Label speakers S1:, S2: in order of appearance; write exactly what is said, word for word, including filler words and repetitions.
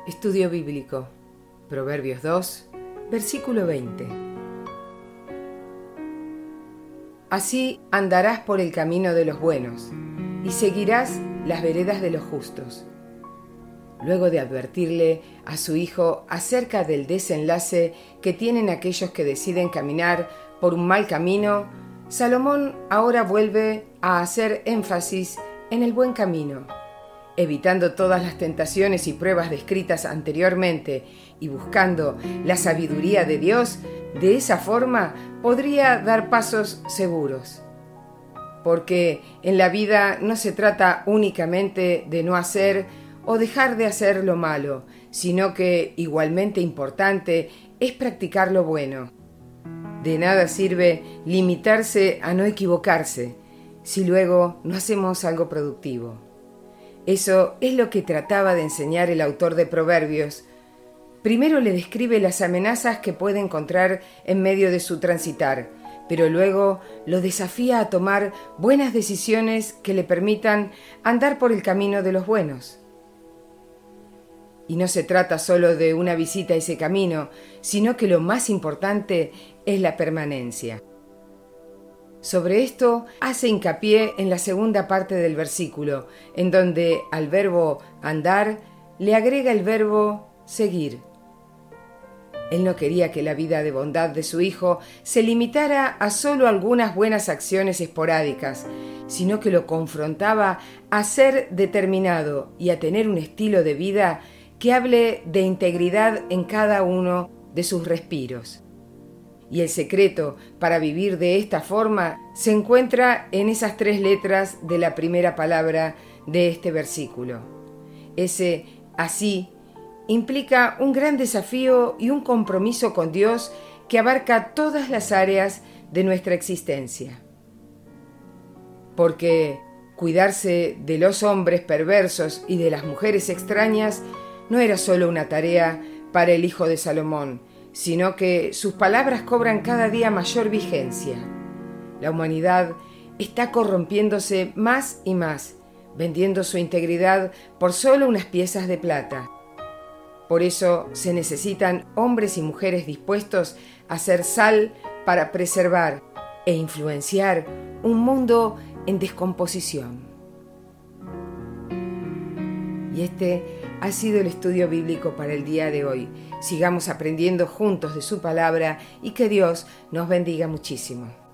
S1: Estudio bíblico, Proverbios dos, versículo veinte. Así andarás por el camino de los buenos y seguirás las veredas de los justos. Luego de advertirle a su hijo acerca del desenlace que tienen aquellos que deciden caminar por un mal camino, Salomón ahora vuelve a hacer énfasis en el buen camino, evitando todas las tentaciones y pruebas descritas anteriormente y buscando la sabiduría de Dios. De esa forma podría dar pasos seguros. Porque en la vida no se trata únicamente de no hacer o dejar de hacer lo malo, sino que igualmente importante es practicar lo bueno. De nada sirve limitarse a no equivocarse si luego no hacemos algo productivo. Eso es lo que trataba de enseñar el autor de Proverbios. Primero le describe las amenazas que puede encontrar en medio de su transitar, pero luego lo desafía a tomar buenas decisiones que le permitan andar por el camino de los buenos. Y no se trata solo de una visita a ese camino, sino que lo más importante es la permanencia. Sobre esto hace hincapié en la segunda parte del versículo, en donde al verbo andar le agrega el verbo seguir. Él no quería que la vida de bondad de su hijo se limitara a solo algunas buenas acciones esporádicas, sino que lo confrontaba a ser determinado y a tener un estilo de vida que hable de integridad en cada uno de sus respiros. Y el secreto para vivir de esta forma se encuentra en esas tres letras de la primera palabra de este versículo. Ese así implica un gran desafío y un compromiso con Dios que abarca todas las áreas de nuestra existencia. Porque cuidarse de los hombres perversos y de las mujeres extrañas no era solo una tarea para el hijo de Salomón, sino que sus palabras cobran cada día mayor vigencia. La humanidad está corrompiéndose más y más, vendiendo su integridad por solo unas piezas de plata. Por eso se necesitan hombres y mujeres dispuestos a ser sal para preservar e influenciar un mundo en descomposición. Y este ha sido el estudio bíblico para el día de hoy. Sigamos aprendiendo juntos de su palabra y que Dios nos bendiga muchísimo.